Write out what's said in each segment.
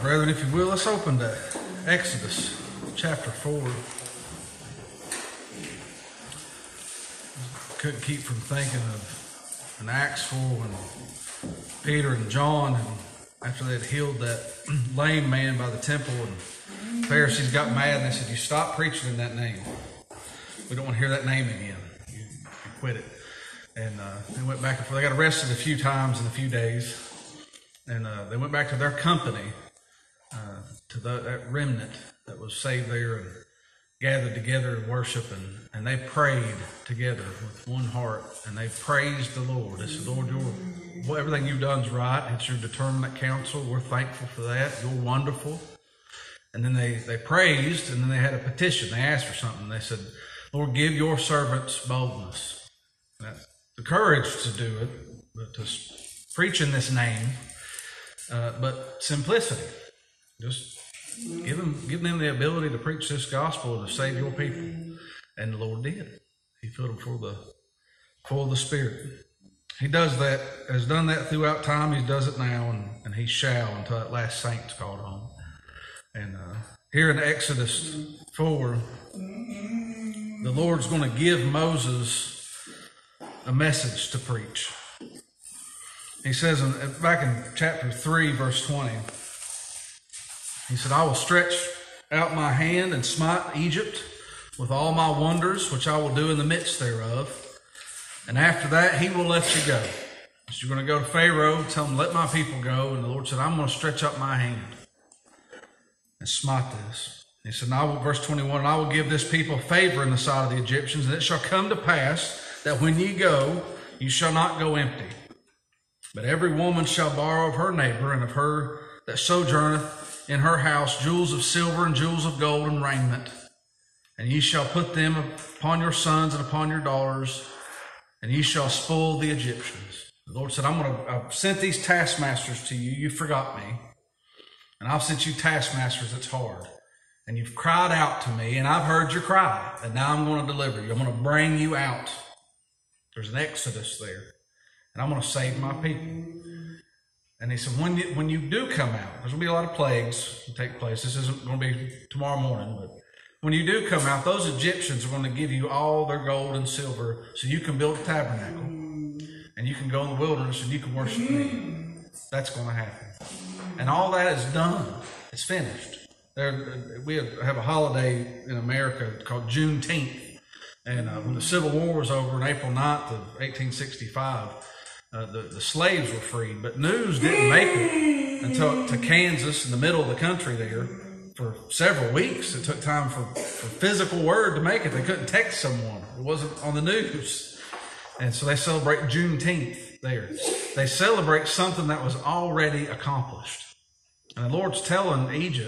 Brethren, if you will, let's open to Exodus chapter 4. Couldn't keep from thinking of an Acts 4 when Peter and John, after they had healed that lame man by the temple, and Pharisees got mad and they said, "You stop preaching in that name. We don't want to hear that name again. You quit it." And they went back and forth. They got arrested a few times in a few days. And they went back to their company, to that remnant that was saved there and gathered together to worship. And they prayed together with one heart. And they praised the Lord. They said, "Lord, everything you've done is right. It's your determinate counsel. We're thankful for that. You're wonderful." And then they praised, and then they had a petition. They asked for something. They said, "Lord, give your servants boldness." The courage to do it, but to preach in this name. But simplicity. Just give them the ability to preach this gospel to save your people. And the Lord did. He filled them full of the Spirit. He does that, has done that throughout time. He does it now, and he shall until that last saint's called home. And here in Exodus 4, the Lord's going to give Moses a message to preach. He says back in chapter 3, verse 20, he said, "I will stretch out my hand and smite Egypt with all my wonders, which I will do in the midst thereof. And after that, he will let you go." So you're going to go to Pharaoh, tell him, "Let my people go." And the Lord said, "I'm going to stretch up my hand and smite this." He said, verse 21, "And I will give this people favor in the sight of the Egyptians, and it shall come to pass that when ye go, you shall not go empty. But every woman shall borrow of her neighbor and of her that sojourneth in her house jewels of silver and jewels of gold and raiment. And ye shall put them upon your sons and upon your daughters, and ye shall spoil the Egyptians." The Lord said, I've sent these taskmasters to you. You forgot me. And I've sent you taskmasters that's hard. And you've cried out to me, and I've heard your cry. And now I'm going to deliver you. I'm going to bring you out. There's an exodus there. And I'm going to save my people. And he said, when you do come out, there's going to be a lot of plagues that take place. This isn't going to be tomorrow morning, but when you do come out, those Egyptians are going to give you all their gold and silver so you can build a tabernacle. And you can go in the wilderness and you can worship me. That's going to happen. And all that is done. It's finished. We have a holiday in America called Juneteenth. And when the Civil War was over on April 9th of 1865, the slaves were freed. But news didn't make it until to Kansas in the middle of the country there for several weeks. It took time for physical word to make it. They couldn't text someone. It wasn't on the news. And so they celebrate Juneteenth there. They celebrate something that was already accomplished. And the Lord's telling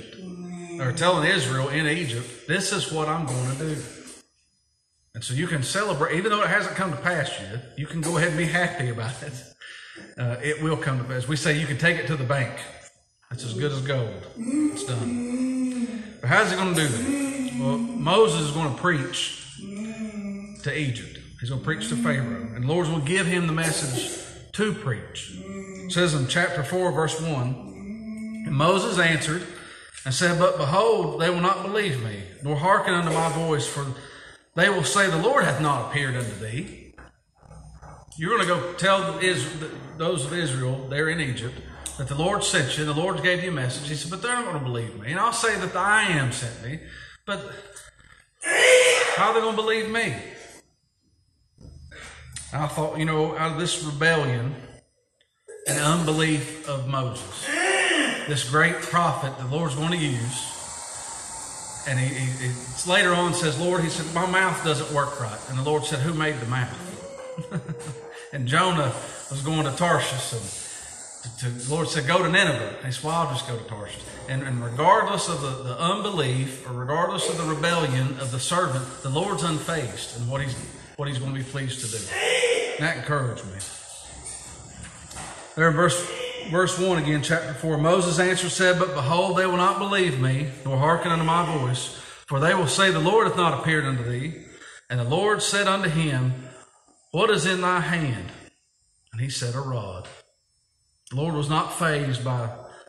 Israel in Egypt, this is what I'm going to do. And so you can celebrate, even though it hasn't come to pass yet, you can go ahead and be happy about it. It will come to pass. We say you can take it to the bank. That's as good as gold. It's done. But how's he going to do that? Well, Moses is going to preach to Egypt. He's going to preach to Pharaoh. And the Lord's going to give him the message to preach. It says in chapter 4, verse 1, "And Moses answered and said, But behold, they will not believe me, nor hearken unto my voice, for they will say, The Lord hath not appeared unto thee." You're going to go tell those of Israel there in Egypt that the Lord sent you, the Lord gave you a message. He said, but they're not going to believe me. And I'll say that I am sent me, but how are they going to believe me? I thought, out of this rebellion and unbelief of Moses, this great prophet the Lord's going to use, and he later on says, Lord, he said, my mouth doesn't work right. And the Lord said, who made the mouth? And Jonah was going to Tarshish, and the Lord said, go to Nineveh. And he said, well, I'll just go to Tarshish. And regardless of the unbelief, or regardless of the rebellion of the servant, the Lord's unfazed in what he's going to be pleased to do. And that encouraged me. There in verse 1 again, chapter 4, Moses answered, said, but behold, they will not believe me, nor hearken unto my voice, for they will say, the Lord hath not appeared unto thee. And the Lord said unto him, what is in thy hand? And he said, a rod. The Lord was not fazed by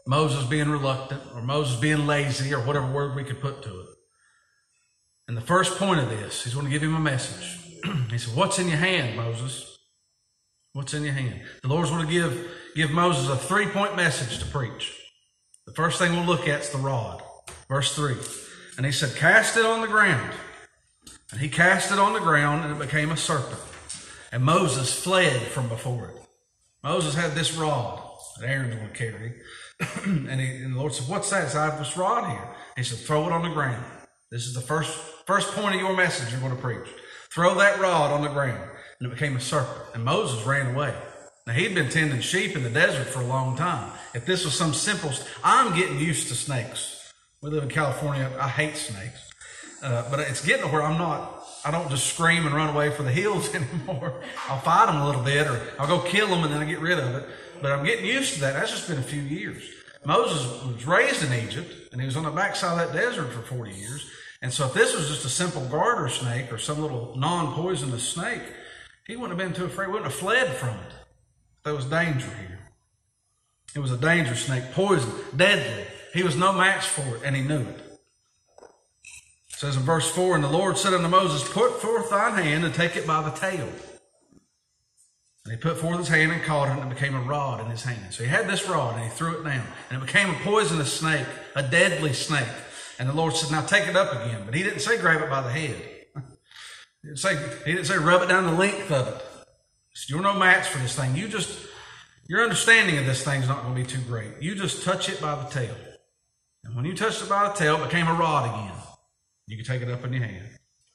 Moses being reluctant, or Moses being lazy, or whatever word we could put to it. And the first point of this, he's going to give him a message. He said, what's in your hand, Moses? What's in your hand? The Lord's going to give Moses a 3-point message to preach. The first thing we'll look at is the rod. Verse 3. And he said, cast it on the ground. And he cast it on the ground, and it became a serpent. And Moses fled from before it. Moses had this rod that Aaron's going to carry. and the Lord said, what's that? He said, I have this rod here. He said, throw it on the ground. This is the first point of your message you're going to preach. Throw that rod on the ground. And it became a serpent. And Moses ran away. Now, he'd been tending sheep in the desert for a long time. If this was some simple... I'm getting used to snakes. We live in California. I hate snakes. But it's getting to where I don't just scream and run away for the hills anymore. I'll fight them a little bit, or I'll go kill them and then I get rid of it. But I'm getting used to that. That's just been a few years. Moses was raised in Egypt, and he was on the backside of that desert for 40 years. And so if this was just a simple garter snake or some little non-poisonous snake, he wouldn't have been too afraid. He wouldn't have fled from it. There was danger here. It was a dangerous snake, poison, deadly. He was no match for it, and he knew it. It says in verse 4, and the Lord said unto Moses, put forth thine hand and take it by the tail. And he put forth his hand and caught it, and it became a rod in his hand. So he had this rod, and he threw it down. And it became a poisonous snake, a deadly snake. And the Lord said, now take it up again. But he didn't say grab it by the head. He didn't say rub it down the length of it. He said, you're no match for this thing. Your understanding of this thing is not going to be too great. You just touch it by the tail. And when you touched it by the tail, it became a rod again. You can take it up in your hand.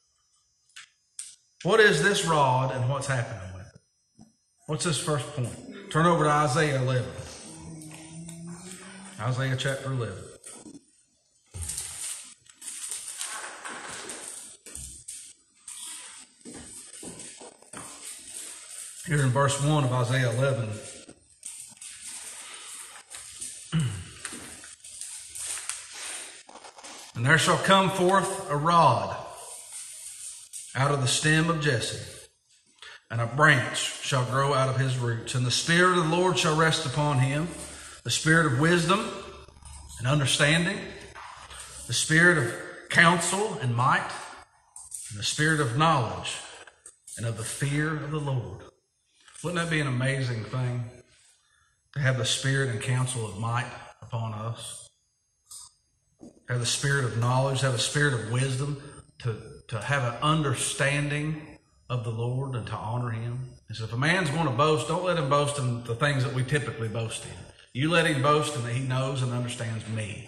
What is this rod and what's happening with it? What's this first point? Turn over to Isaiah 11. Isaiah chapter 11. Here in verse 1 of Isaiah 11. And there shall come forth a rod out of the stem of Jesse, and a branch shall grow out of his roots. And the Spirit of the Lord shall rest upon him, the Spirit of wisdom and understanding, the Spirit of counsel and might, and the Spirit of knowledge and of the fear of the Lord. Wouldn't that be an amazing thing to have the Spirit and counsel of might upon us? Have the Spirit of knowledge, have the Spirit of wisdom, to have an understanding of the Lord and to honor Him. And so if a man's going to boast, don't let him boast in the things that we typically boast in. You let him boast in that he knows and understands me.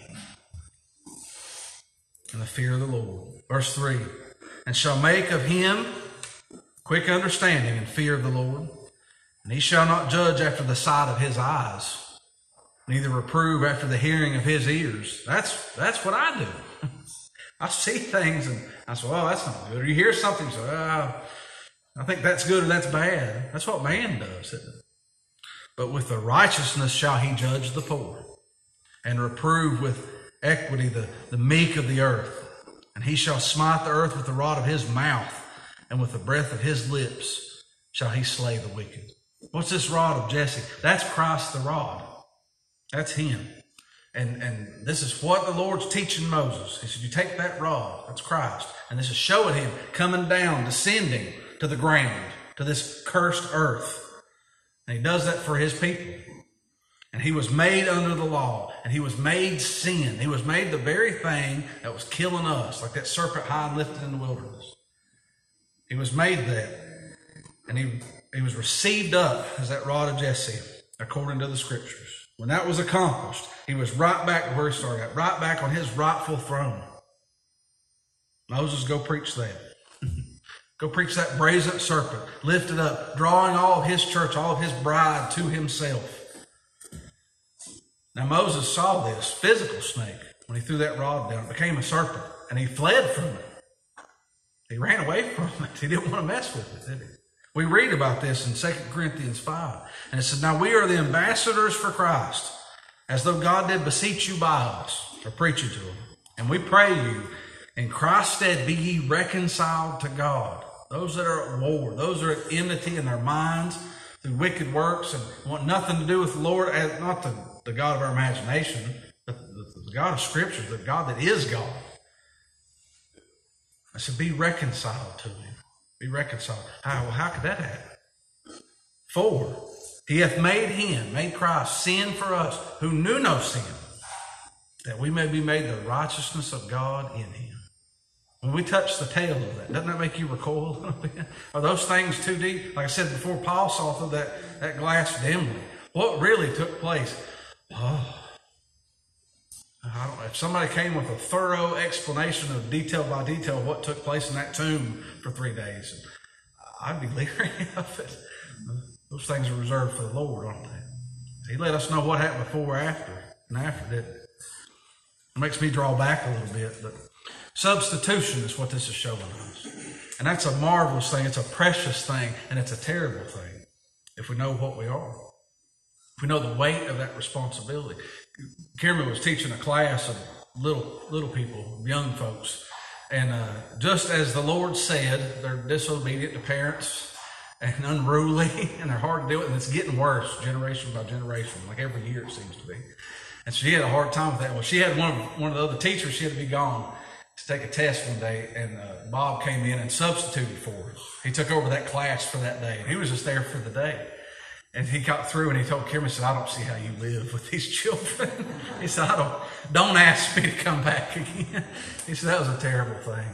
And the fear of the Lord. Verse 3, and shall make of him quick understanding and fear of the Lord. And he shall not judge after the sight of his eyes, neither reprove after the hearing of his ears. That's what I do. I see things and I say, well, that's not good. Or you hear something, so I think that's good or that's bad. That's what man does, isn't it? But with the righteousness shall he judge the poor, and reprove with equity the meek of the earth. And he shall smite the earth with the rod of his mouth, and with the breath of his lips shall he slay the wicked. What's this rod of Jesse? That's Christ the rod. That's him. And this is what the Lord's teaching Moses. He said, you take that rod, that's Christ, and this is showing him coming down, descending to the ground, to this cursed earth. And he does that for his people. And he was made under the law, and he was made sin. He was made the very thing that was killing us, like that serpent high and lifted in the wilderness. He was made that. And he was received up as that rod of Jesse, according to the Scriptures. When that was accomplished, he was right back to where he started at, right back on his rightful throne. Moses, go preach that. Go preach that brazen serpent, lifted up, drawing all of his church, all of his bride to himself. Now Moses saw this physical snake when he threw that rod down. It became a serpent, and he fled from it. He ran away from it. He didn't want to mess with it, did he? We read about this in 2 Corinthians 5. And it says, now we are the ambassadors for Christ, as though God did beseech you by us, or preaching to him. And we pray you, in Christ's stead be ye reconciled to God. Those that are at war, those that are at enmity in their minds through wicked works and want nothing to do with the Lord, not to the God of our imagination, but the God of Scripture, the God that is God. I said, be reconciled to him. Be reconciled. How could that happen? 4, he hath made Christ sin for us who knew no sin, that we may be made the righteousness of God in him. When we touch the tail of that, doesn't that make you recoil a little bit? Are those things too deep? Like I said before, Paul saw through that glass dimly. What really took place? Oh, I don't know. If somebody came with a thorough explanation of detail by detail of what took place in that tomb for 3 days, I'd be leery of it. Those things are reserved for the Lord, aren't they? He let us know what happened before, after, and after, didn't it? It makes me draw back a little bit, but substitution is what this is showing us. And that's a marvelous thing. It's a precious thing, and it's a terrible thing if we know what we are. If we know the weight of that responsibility. Kierman was teaching a class of little people, young folks, and just as the Lord said, they're disobedient to parents and unruly, and they're hard to deal with, and it's getting worse generation by generation, like every year it seems to be. And she had a hard time with that. Well, she had one of the other teachers, she had to be gone to take a test one day, and Bob came in and substituted for her. He took over that class for that day, and he was just there for the day. And he got through, and he told Kierman, he said, I don't see how you live with these children. He said, don't ask me to come back again. He said, that was a terrible thing.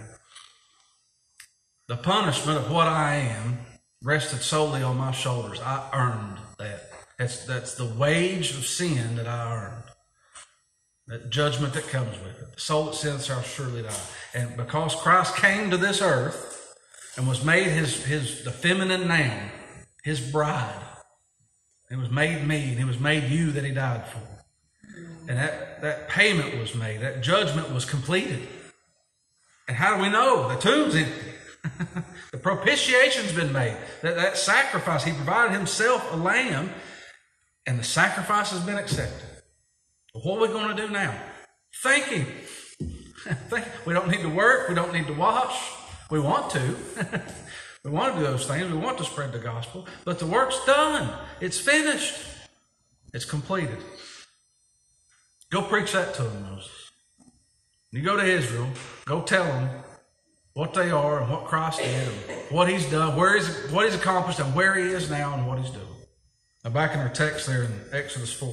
The punishment of what I am rested solely on my shoulders. I earned that. That's the wage of sin that I earned. That judgment that comes with it. The soul that sins shall surely die. And because Christ came to this earth and was made the feminine noun, his bride, it was made me, and it was made you that he died for. And that payment was made. That judgment was completed. And how do we know? The tomb's empty. The propitiation's been made. That sacrifice, he provided himself a lamb, and the sacrifice has been accepted. What are we going to do now? Thank him. We don't need to work. We don't need to wash. We want to. We want to do those things. We want to spread the gospel. But the work's done. It's finished. It's completed. Go preach that to them, Moses. You go to Israel. Go tell them what they are and what Christ did and what he's done, what he's accomplished and where he is now and what he's doing. Now back in our text there in Exodus 4.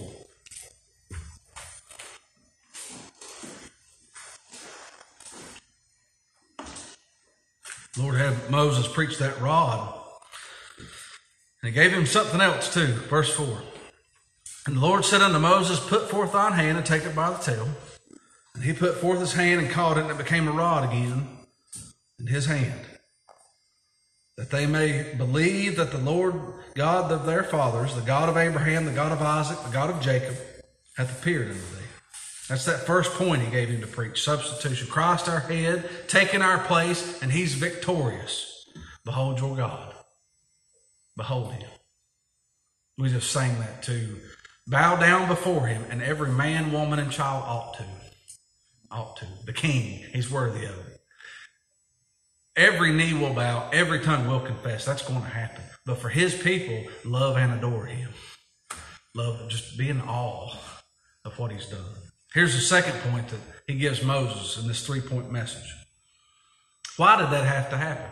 Lord had Moses preach that rod. And he gave him something else too. Verse 4. And the Lord said unto Moses, put forth thine hand and take it by the tail. And he put forth his hand and caught it, and it became a rod again in his hand, that they may believe that the Lord God of their fathers, the God of Abraham, the God of Isaac, the God of Jacob, hath appeared unto thee. That's that first point he gave him to preach. Substitution. Christ our head, taking our place, and he's victorious. Behold your God. Behold him. We just sang that too. Bow down before him, and every man, woman, and child ought to. Ought to. The King, he's worthy of it. Every knee will bow, every tongue will confess. That's going to happen. But for his people, love and adore him. Love, just be in awe of what he's done. Here's the second point that he gives Moses in this 3-point message. Why did that have to happen?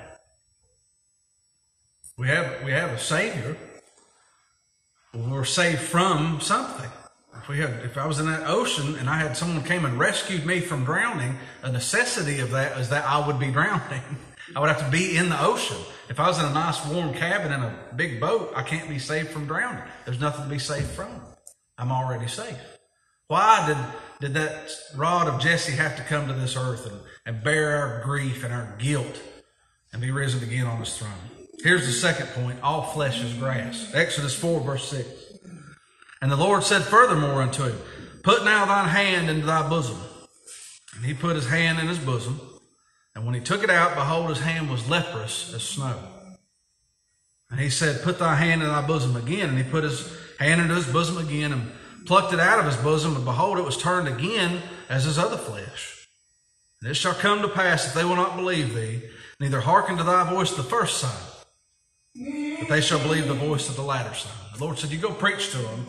We have a Savior. We're saved from something. If I was in that ocean and I had someone came and rescued me from drowning, a necessity of that is that I would be drowning. I would have to be in the ocean. If I was in a nice warm cabin in a big boat, I can't be saved from drowning. There's nothing to be saved from. I'm already safe. Why did that rod of Jesse have to come to this earth and bear our grief and our guilt and be risen again on his throne? Here's the second point. All flesh is grass. Exodus 4, verse 6. And the Lord said furthermore unto him, put now thine hand into thy bosom. And he put his hand in his bosom. And when he took it out, behold, his hand was leprous as snow. And he said, put thy hand in thy bosom again. And he put his hand into his bosom again and plucked it out of his bosom. And behold, it was turned again as his other flesh. And it shall come to pass, if they will not believe thee, neither hearken to thy voice the first sign, but they shall believe the voice of the latter sign. The Lord said, you go preach to them.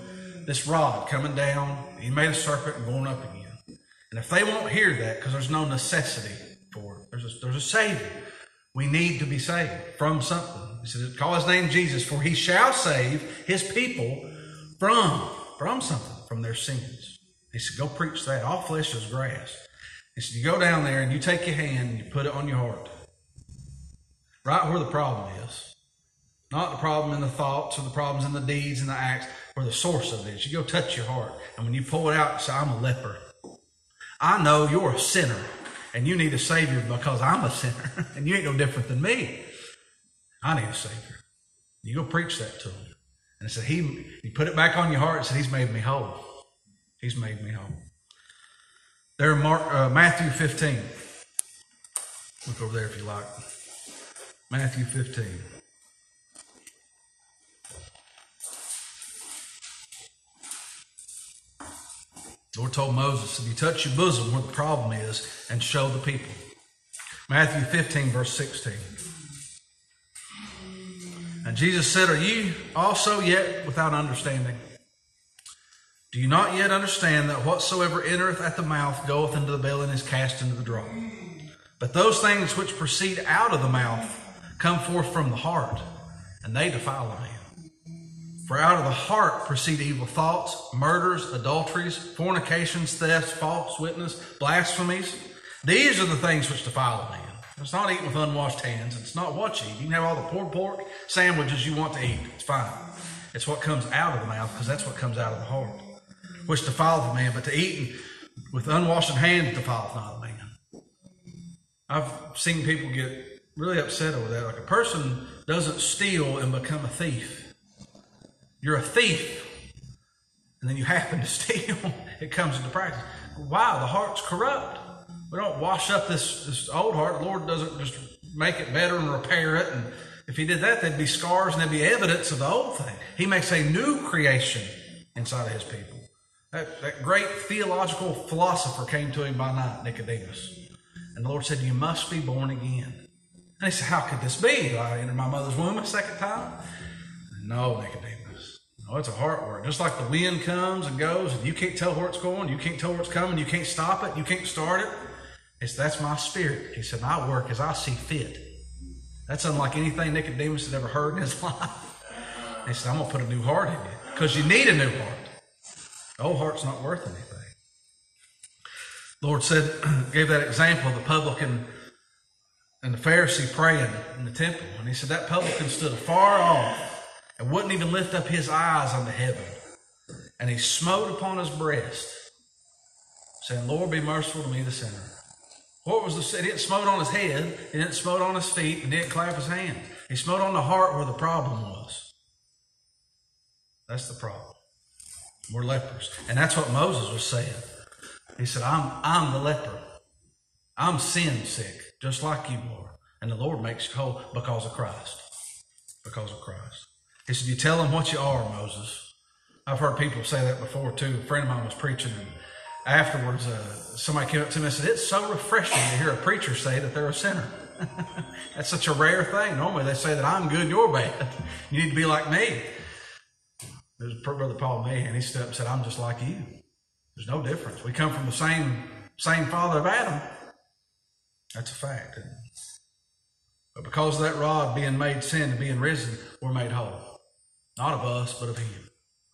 this rod coming down. He made a serpent and going up again. And if they won't hear that, because there's no necessity for it, there's a Savior. We need to be saved from something. He said, call his name Jesus, for he shall save his people from something, from their sins. He said, go preach that. All flesh is grass. He said, you go down there and you take your hand and you put it on your heart. Right where the problem is. Not the problem in the thoughts or the problems in the deeds and the acts, where the source of it is. You go touch your heart. And when you pull it out, you say, I'm a leper. I know you're a sinner and you need a Savior because I'm a sinner. And you ain't no different than me. I need a Savior. You go preach that to him. And it said, he put it back on your heart and said, he's made me whole. He's made me whole. There in Matthew 15. Look over there if you like. Matthew 15. The Lord told Moses, if you touch your bosom where the problem is and show the people. Matthew 15, verse 16. And Jesus said, are you also yet without understanding? Do you not yet understand that whatsoever entereth at the mouth goeth into the belly and is cast into the draught? But those things which proceed out of the mouth come forth from the heart, and they defile a man. For out of the heart proceed evil thoughts, murders, adulteries, fornications, thefts, false witness, blasphemies. These are the things which defile a man. It's not eating with unwashed hands. It's not what you eat. You can have all the pulled pork sandwiches you want to eat. It's fine. It's what comes out of the mouth, because that's what comes out of the heart, which defileth a man. But to eat with unwashed hands defileth not a man. I've seen people get really upset over that. Like, a person doesn't steal and become a thief. You're a thief, and then you happen to steal. It comes into practice. Why? The heart's corrupt. We don't wash up this old heart. The Lord doesn't just make it better and repair it. And if he did that, there'd be scars and there'd be evidence of the old thing. He makes a new creation inside of his people. That great theological philosopher came to him by night, Nicodemus. And the Lord said, you must be born again. And he said, how could this be? Do I enter my mother's womb a second time? No, Nicodemus. No, it's a heart work. Just like the wind comes and goes, and you can't tell where it's going, you can't tell where it's coming, you can't stop it, you can't start it. That's my spirit. He said, I work as I see fit. That's unlike anything Nicodemus had ever heard in his life. He said, I'm going to put a new heart in you, because you need a new heart. The old heart's not worth anything. The Lord said, gave that example of the publican and the Pharisee praying in the temple. And he said that publican stood afar off and wouldn't even lift up his eyes unto heaven. And he smote upon his breast, saying, Lord, be merciful to me, the sinner. What was the? He didn't smote on his head. He didn't smote on his feet. He didn't clap his hands. He smote on the heart where the problem was. That's the problem. We're lepers. And that's what Moses was saying. He said, I'm the leper. I'm sin sick, just like you are. And the Lord makes you whole because of Christ. Because of Christ. He said, you tell them what you are, Moses. I've heard people say that before too. A friend of mine was preaching, and afterwards somebody came up to me and said, it's so refreshing to hear a preacher say that they're a sinner. That's such a rare thing. Normally they say that I'm good, you're bad. You need to be like me. There's Brother Paul Mahan. He stood up and said, I'm just like you. There's no difference. We come from the same father of Adam. That's a fact. But because of that rod being made sin and being risen, we're made whole. Not of us, but of him.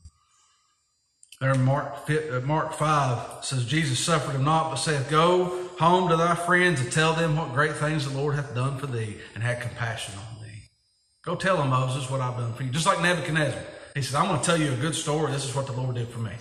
There in Mark 5 says, Jesus suffered him not, but saith, go home to thy friends and tell them what great things the Lord hath done for thee, and had compassion on thee. Go tell them, Moses, what I've done for you. Just like Nebuchadnezzar. He said, I'm going to tell you a good story. This is what the Lord did for me.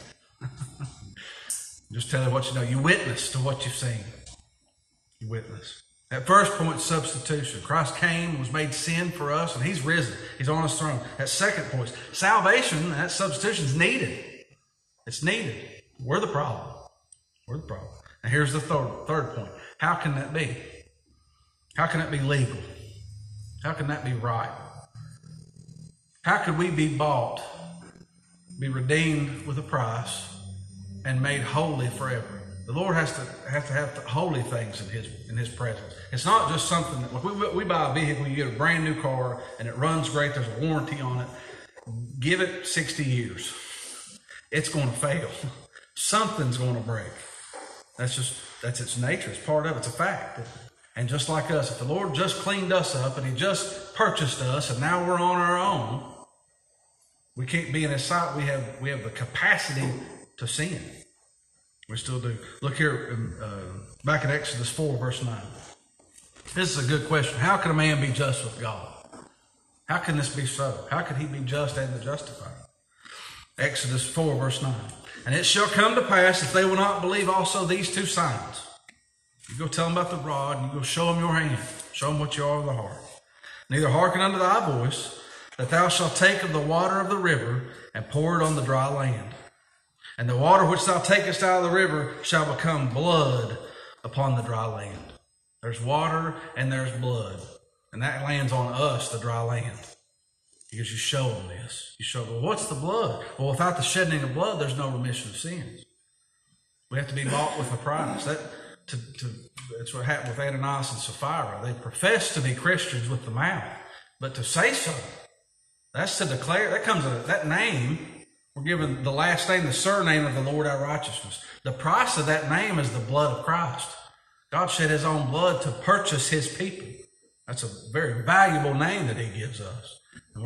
Just tell you what you know. You witness to what you've seen. You witness. That first point, substitution. Christ came, was made sin for us, and he's risen. He's on his throne. That second point, salvation, that substitution is needed. It's needed. We're the problem. We're the problem. And here's the third point. How can that be? How can that be legal? How can that be right? How could we be bought, be redeemed with a price, and made holy forever? The Lord has to have holy things in His presence. It's not just something that, like we buy a vehicle, you get a brand new car, and it runs great. There's a warranty on it. Give it 60 years. It's going to fail. Something's going to break. That's its nature. It's part of it. It's a fact. And just like us, if the Lord just cleaned us up and he just purchased us and now we're on our own, we can't be in his sight. We have the capacity to sin. We still do. Look here, back in Exodus 4, verse 9. This is a good question. How can a man be just with God? How can this be so? How can he be just and the justifier? Exodus 4, verse 9. And it shall come to pass, if they will not believe also these two signs. You go tell them about the rod, and you go show them your hand. Show them what you are of the heart. Neither hearken unto thy voice, that thou shalt take of the water of the river, and pour it on the dry land. And the water which thou takest out of the river shall become blood upon the dry land. There's water and there's blood. And that lands on us, the dry land. Because you show them this. You show them, well, what's the blood? Well, without the shedding of blood, there's no remission of sins. We have to be bought with a price. That's what happened with Ananias and Sapphira. They profess to be Christians with the mouth. But to say so, that's to declare, that name, we're given the last name, the surname of the Lord our righteousness. The price of that name is the blood of Christ. God shed his own blood to purchase his people. That's a very valuable name that he gives us. And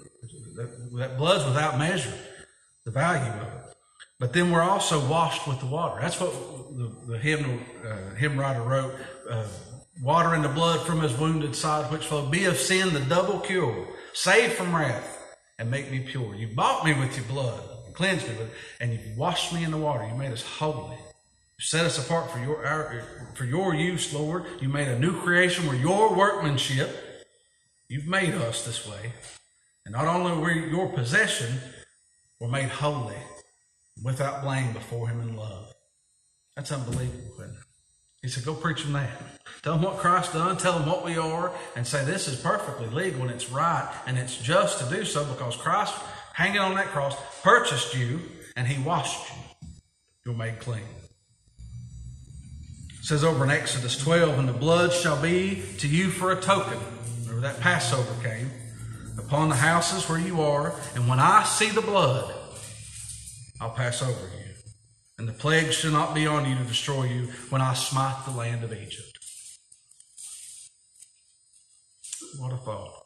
that blood's without measure, the value of it. But then we're also washed with the water. That's what the hymn writer wrote. Water in the blood from his wounded side, which flow be of sin the double cure, save from wrath, and make me pure. You bought me with your blood, and cleansed me with it, and you washed me in the water. You made us holy. You set us apart for your use, Lord. You made a new creation. We're your workmanship. You've made us this way. And not only were we your possession, we're made holy, without blame before him in love. That's unbelievable, isn't it? He said, go preach them that. Tell them what Christ done. Tell them what we are. And say this is perfectly legal and it's right and it's just to do so because Christ, hanging on that cross, purchased you and he washed you. You're made clean. It says over in Exodus 12, and the blood shall be to you for a token. Remember that Passover came. Upon the houses where you are. And when I see the blood, I'll pass over you. And the plague shall not be on you to destroy you when I smite the land of Egypt. What a thought.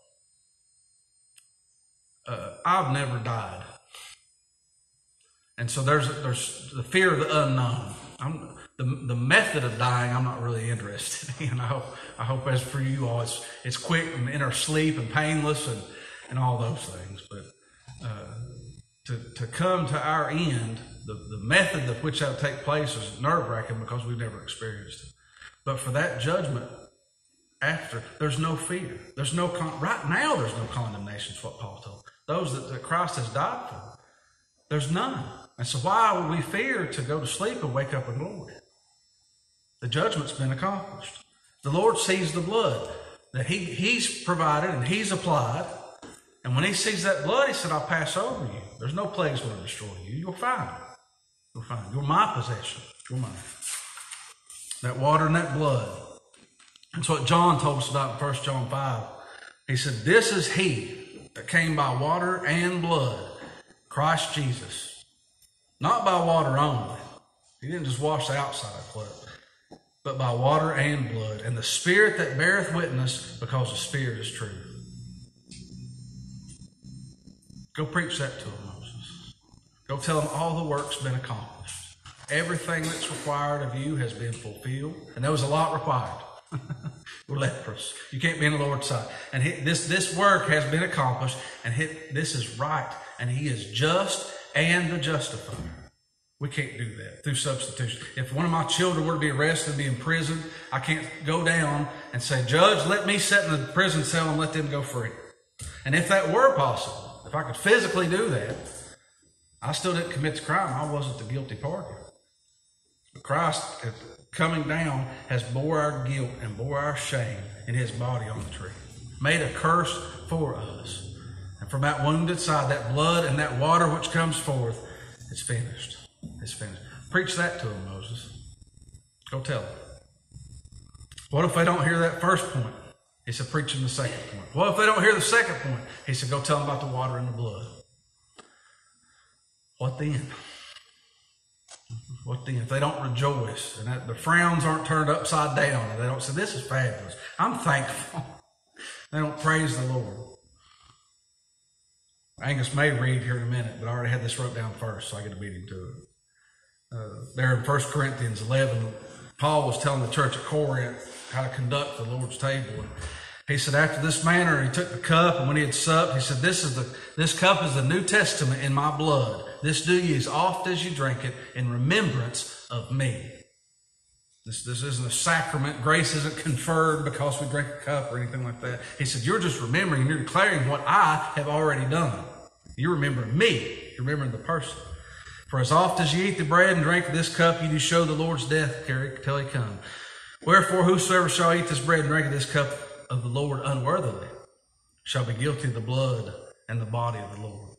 I've never died. And so there's the fear of the unknown. The method of dying I'm not really interested in. I hope as for you all it's quick and in our sleep and painless and all those things. But to come to our end, the method of which that will take place is nerve-wracking because we've never experienced it. But for that judgment after, there's no fear. Right now there's no condemnation is what Paul told. Those that Christ has died for. There's none. And so why would we fear to go to sleep and wake up in glory? The judgment's been accomplished. The Lord sees the blood that He's provided and He's applied. And when He sees that blood, He said, I'll pass over you. There's no plagues going to destroy you. You're fine. You're fine. You're my possession. You're mine. That water and that blood. That's what John told us about in 1 John 5. He said, this is He that came by water and blood, Christ Jesus. Not by water only. He didn't just wash the outside clothes, but by water and blood. And the Spirit that beareth witness, because the Spirit is true. Go preach that to them, Moses. Go tell them all the work's been accomplished. Everything that's required of you has been fulfilled. And there was a lot required. We're leprous. You can't be in the Lord's sight. And this work has been accomplished. And this is right. And He is just and the justifier. We can't do that through substitution. If one of my children were to be arrested and be imprisoned, I can't go down and say, Judge, let me sit in the prison cell and let them go free. And if that were possible, if I could physically do that, I still didn't commit the crime. I wasn't the guilty party. But Christ, coming down, has bore our guilt and bore our shame in His body on the tree. Made a curse for us. And from that wounded side, that blood and that water which comes forth, it's finished. It's finished. Preach that to them, Moses. Go tell them. What if they don't hear that first point? He said, preach them the second point. What if they don't hear the second point? He said, go tell them about the water and the blood. What then? What then? If they don't rejoice and that the frowns aren't turned upside down and they don't say, this is fabulous, I'm thankful. They don't praise the Lord. Angus may read here in a minute, but I already had this wrote down first, so I get to beat him to it. There in 1 Corinthians 11, Paul was telling the church at Corinth how to conduct the Lord's table. And he said, after this manner, he took the cup, and when he had supped, he said, this cup is the New Testament in my blood. This do ye as oft as you drink it in remembrance of me. This isn't a sacrament. Grace isn't conferred because we drink a cup or anything like that. He said, you're just remembering, you're declaring what I have already done. You're remembering me. You're remembering the person. For as oft as you eat the bread and drink this cup, you do show the Lord's death till he come. Wherefore, whosoever shall eat this bread and drink of this cup of the Lord unworthily shall be guilty of the blood and the body of the Lord.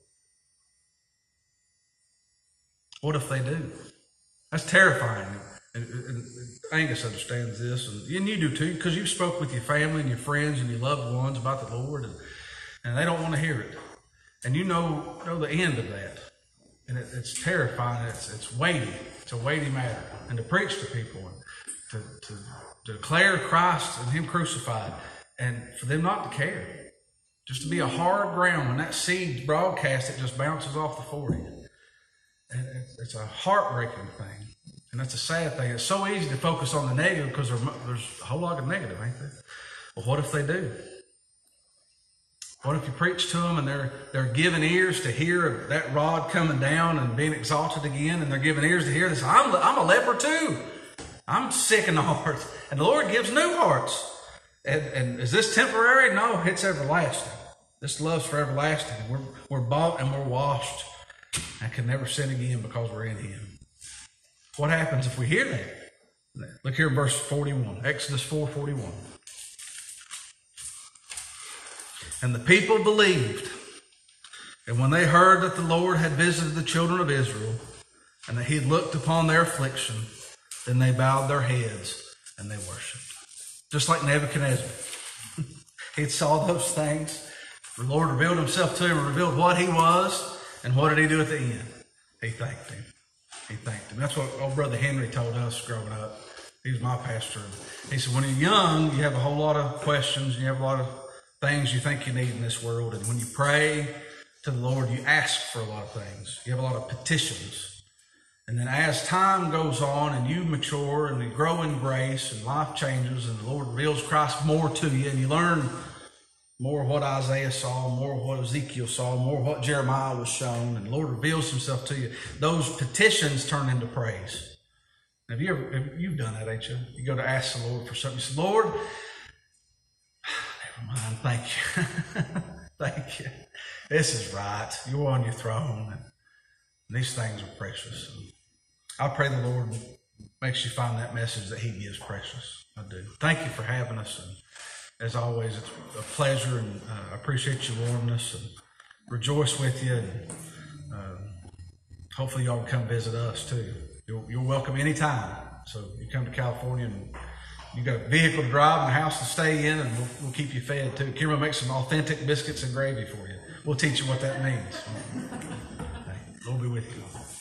What if they do? That's terrifying. And Angus understands this, and you do too, because you spoke with your family and your friends and your loved ones about the Lord, and they don't want to hear it. And you know the end of that. And it's terrifying. It's weighty. It's a weighty matter. And to preach to people, and to declare Christ and Him crucified, and for them not to care. Just to be a hard ground. When that seed's broadcast, it just bounces off the forehead. And it's a heartbreaking thing. And that's a sad thing. It's so easy to focus on the negative because there's a whole lot of negative, ain't there? Well, what if they do? What if you preach to them and they're giving ears to hear that rod coming down and being exalted again, and they're giving ears to hear this? I'm a leper too. I'm sick in the heart. And the Lord gives new hearts. And is this temporary? No, it's everlasting. This love's for everlasting. We're bought and we're washed and can never sin again because we're in Him. What happens if we hear that? Look here in verse 41, Exodus 4:41. And the people believed. And when they heard that the Lord had visited the children of Israel, and that He had looked upon their affliction, then they bowed their heads and they worshiped. Just like Nebuchadnezzar. He saw those things. The Lord revealed Himself to him and revealed what He was. And what did He do at the end? He thanked Him. He thanked Him. That's what old Brother Henry told us growing up. He was my pastor. He said, when you're young, you have a whole lot of questions. And you have a lot of things you think you need in this world. And when you pray to the Lord, you ask for a lot of things. You have a lot of petitions. And then as time goes on and you mature and you grow in grace and life changes and the Lord reveals Christ more to you and you learn more of what Isaiah saw, more of what Ezekiel saw, more of what Jeremiah was shown, and the Lord reveals Himself to you, those petitions turn into praise. You've done that, ain't you? You go to ask the Lord for something. You say, Lord, never mind, thank you. Thank you. This is right. You're on your throne, and these things are precious. And I pray the Lord makes you find that message that He gives precious. I do. Thank you for having us. And as always, it's a pleasure, and I appreciate your warmness and rejoice with you. And hopefully y'all can come visit us too. You're welcome anytime. So you come to California and you got a vehicle to drive and a house to stay in, and we'll keep you fed too. Kim will make some authentic biscuits and gravy for you. We'll teach you what that means. Lord be with you.